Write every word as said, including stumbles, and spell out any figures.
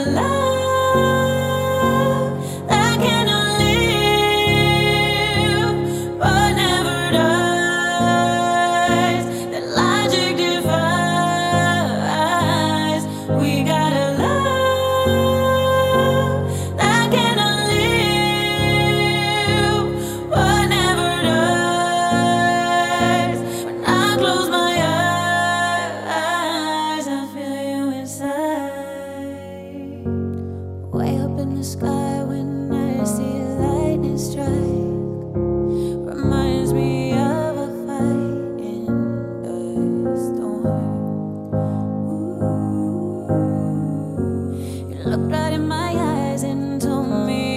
a love that cannot live but never dies. That logic defies. We got a love that cannot live but never dies. When I close my eyes, I feel you inside. Way up in the sky when I see lightning strike, reminds me of a fight in the storm. Ooh. You looked right in my eyes and told me